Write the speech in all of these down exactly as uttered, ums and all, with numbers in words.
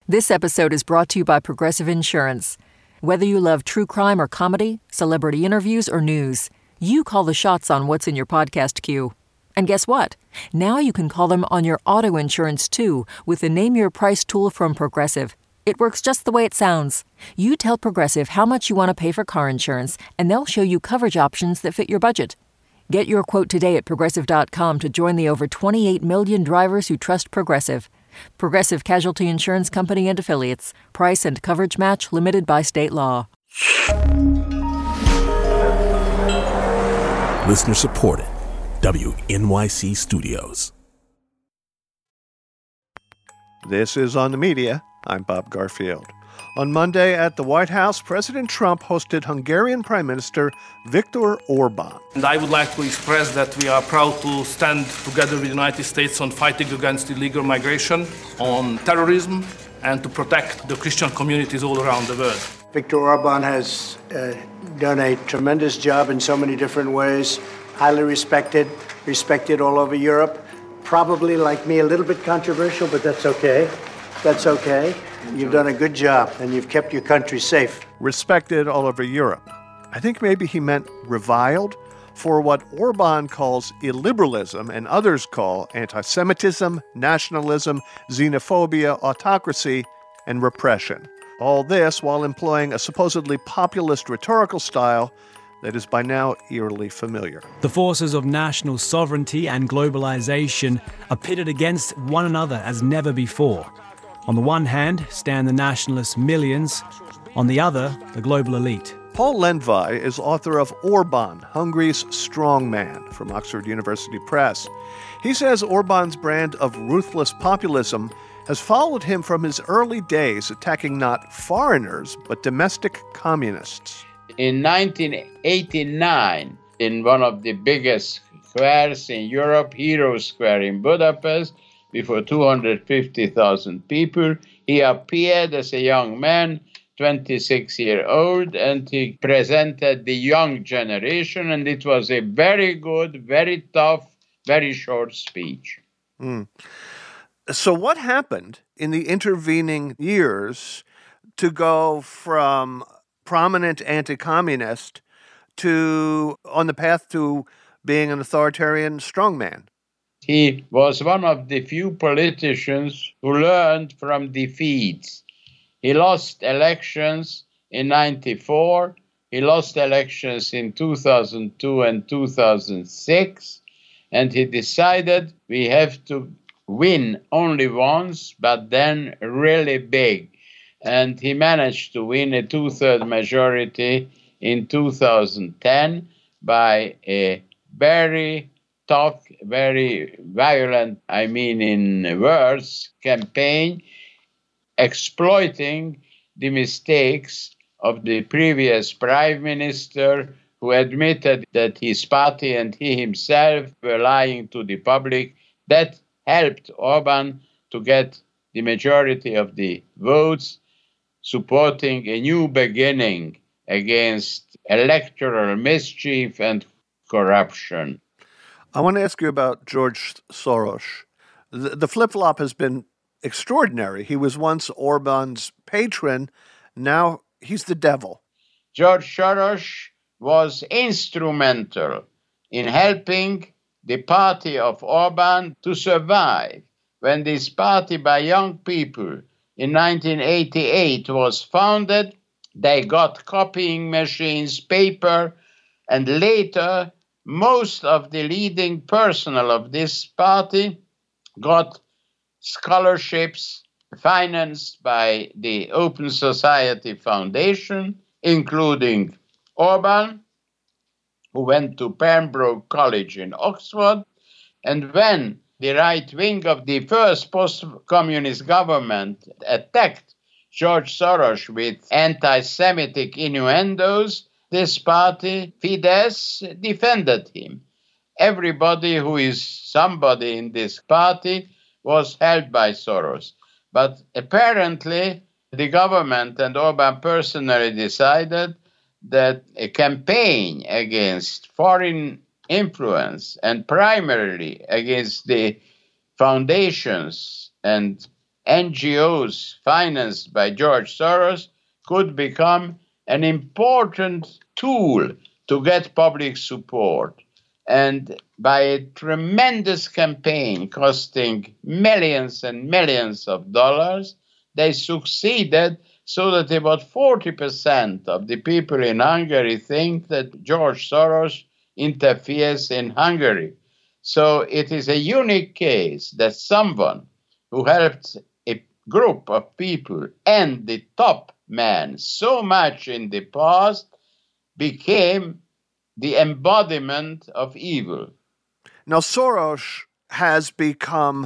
This episode is brought to you by Progressive Insurance. Whether you love true crime or comedy, celebrity interviews or news, you call the shots on what's in your podcast queue. And guess what? Now you can call them on your auto insurance too with the Name Your Price tool from Progressive. It works just the way it sounds. You tell Progressive how much you want to pay for car insurance, and they'll show you coverage options that fit your budget. Get your quote today at Progressive dot com to join the over twenty-eight million drivers who trust Progressive. Progressive Casualty Insurance Company and Affiliates. Price and coverage match limited by state law. Listener supported. W N Y C Studios. This is On the Media. I'm Bob Garfield. On Monday at the White House, President Trump hosted Hungarian Prime Minister Viktor Orban. And I would like to express that we are proud to stand together with the United States on fighting against illegal migration, on terrorism, and to protect the Christian communities all around the world. Viktor Orban has uh, done a tremendous job in so many different ways, highly respected, respected all over Europe. Probably, like me, a little bit controversial, but that's okay. That's okay. You've done a good job, and you've kept your country safe. Respected all over Europe. I think maybe he meant reviled for what Orban calls illiberalism and others call anti-Semitism, nationalism, xenophobia, autocracy, and repression. All this while employing a supposedly populist rhetorical style that is by now eerily familiar. The forces of national sovereignty and globalization are pitted against one another as never before. On the one hand, stand the nationalist millions. On the other, the global elite. Paul Lendvai is author of Orban, Hungary's Strongman, from Oxford University Press. He says Orban's brand of ruthless populism has followed him from his early days, attacking not foreigners, but domestic communists. In nineteen eighty-nine, in one of the biggest squares in Europe, Hero Square in Budapest, before two hundred fifty thousand people, he appeared as a young man, twenty-six years old, and he presented the young generation, and it was a very good, very tough, very short speech. Mm. So what happened in the intervening years to go from prominent anti-communist to on the path to being an authoritarian strongman? He was one of the few politicians who learned from defeats. He lost elections in ninety-four, he lost elections in two thousand two and two thousand six, and he decided we have to win only once, but then really big. And he managed to win a two-thirds majority in two thousand ten by a very tough, very violent, I mean in words, campaign, exploiting the mistakes of the previous prime minister, who admitted that his party and he himself were lying to the public. That helped Orban to get the majority of the votes, supporting a new beginning against electoral mischief and corruption. I want to ask you about George Soros. The, the flip-flop has been extraordinary. He was once Orban's patron. Now he's the devil. George Soros was instrumental in helping the party of Orban to survive. When this party by young people in nineteen eighty-eight was founded, they got copying machines, paper, and later most of the leading personnel of this party got scholarships financed by the Open Society Foundation, including Orban, who went to Pembroke College in Oxford. And when the right wing of the first post-communist government attacked George Soros with anti-Semitic innuendos, this party, Fidesz, defended him. Everybody who is somebody in this party was helped by Soros. But apparently, the government and Orban personally decided that a campaign against foreign influence and primarily against the foundations and N G Os financed by George Soros could become an important tool to get public support. And by a tremendous campaign costing millions and millions of dollars, they succeeded so that about forty percent of the people in Hungary think that George Soros interferes in Hungary. So it is a unique case that someone who helped a group of people and the top man so much in the past became the embodiment of evil. Now, Soros has become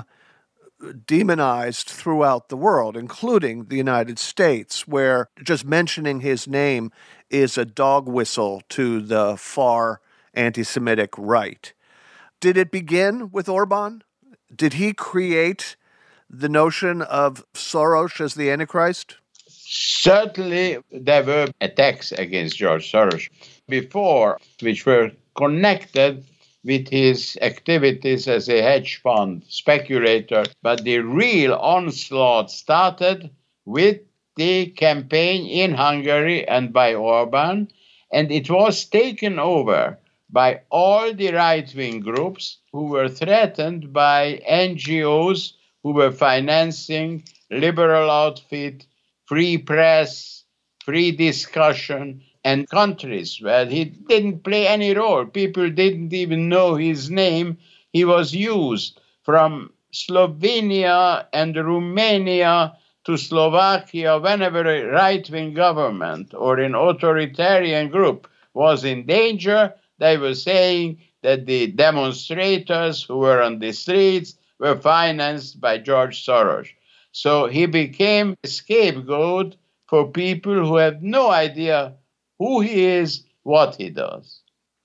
demonized throughout the world, including the United States, where just mentioning his name is a dog whistle to the far anti-Semitic right. Did it begin with Orban? Did he create the notion of Soros as the Antichrist? Certainly, there were attacks against George Soros before, which were connected with his activities as a hedge fund speculator. But the real onslaught started with the campaign in Hungary and by Orban, and it was taken over by all the right-wing groups who were threatened by N G Os who were financing liberal outfit, free press, free discussion, and countries where he didn't play any role. People didn't even know his name. He was used from Slovenia and Romania to Slovakia whenever a right-wing government or an authoritarian group was in danger. They were saying that the demonstrators who were on the streets were financed by George Soros. So he became a scapegoat for people who have no idea who he is, what he does.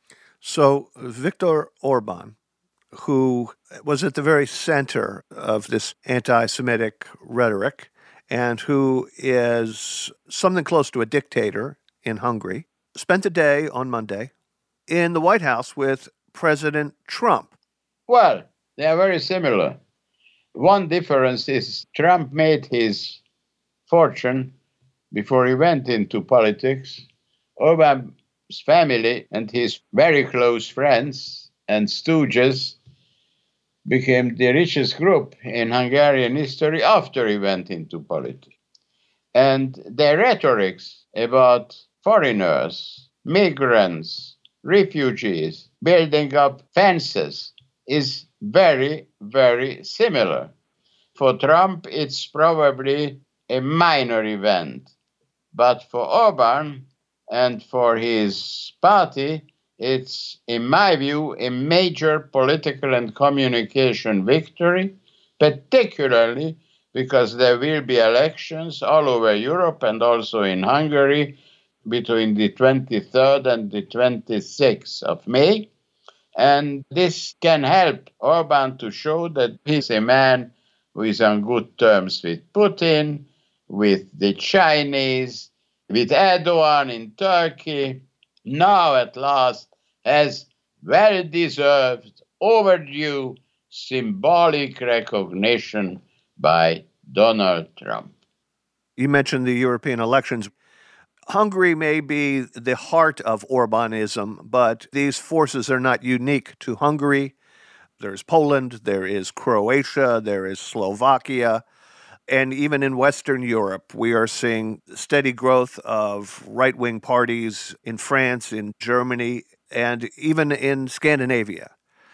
So Viktor Orban, who was at the very center of this anti-Semitic rhetoric and who is something close to a dictator in Hungary, spent a day on Monday in the White House with President Trump. Well, they are very similar. One difference is Trump made his fortune before he went into politics. Orban's family and his very close friends and stooges became the richest group in Hungarian history after he went into politics. And their rhetorics about foreigners, migrants, refugees, building up fences is very, very similar. For Trump, it's probably a minor event. But for Orban and for his party, it's, in my view, a major political and communication victory, particularly because there will be elections all over Europe and also in Hungary between the twenty-third and the twenty-sixth of May. And this can help Orban to show that he's a man who is on good terms with Putin, with the Chinese, with Erdogan in Turkey, now at last has well-deserved, overdue, symbolic recognition by Donald Trump. You mentioned the European elections. Hungary may be the heart of Orbanism, but these forces are not unique to Hungary. There's Poland, there is Croatia, there is Slovakia, and even in Western Europe, we are seeing steady growth of right-wing parties in France, in Germany, and even in Scandinavia.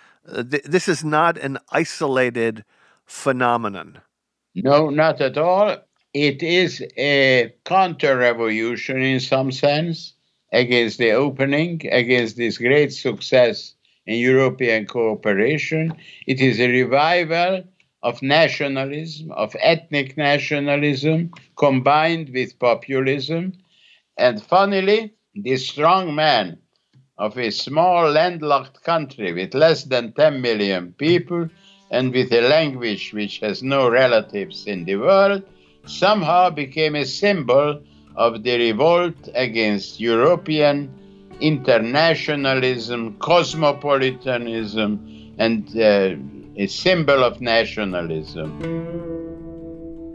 This is not an isolated phenomenon. No, not at all. It is a counter-revolution in some sense against the opening, against this great success in European cooperation. It is a revival of nationalism, of ethnic nationalism, combined with populism. And finally, this strong man of a small landlocked country with less than ten million people and with a language which has no relatives in the world, somehow became a symbol of the revolt against European internationalism, cosmopolitanism, and uh, a symbol of nationalism.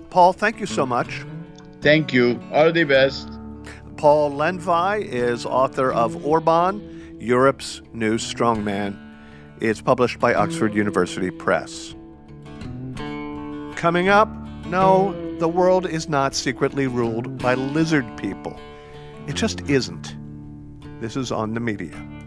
Paul, thank you so much. Thank you. All the best. Paul Lenvai is author of Orban, Europe's New Strongman. It's published by Oxford University Press. Coming up, no, the world is not secretly ruled by lizard people. It just isn't. This is On the Media.